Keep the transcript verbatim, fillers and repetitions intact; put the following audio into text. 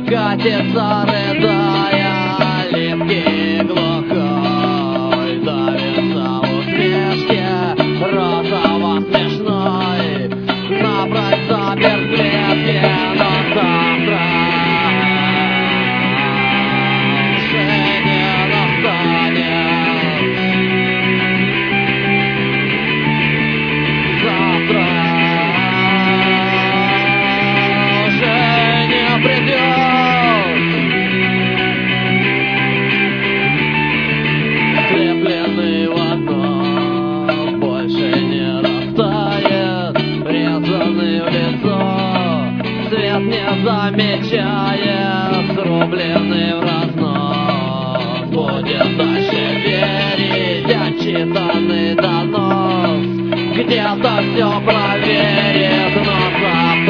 катится, рыдая, липкий, глухой, давится в усмешке, розово-смешной, набрать замер клетки, но завтра уже не настанет. Завтра уже не придет. Слепленный в одно, больше не растает, резанный в лицо, свет не замечает, срубленный в разнос. Будет дальше верить, отчитанный донос, где-то все проверит, но завтра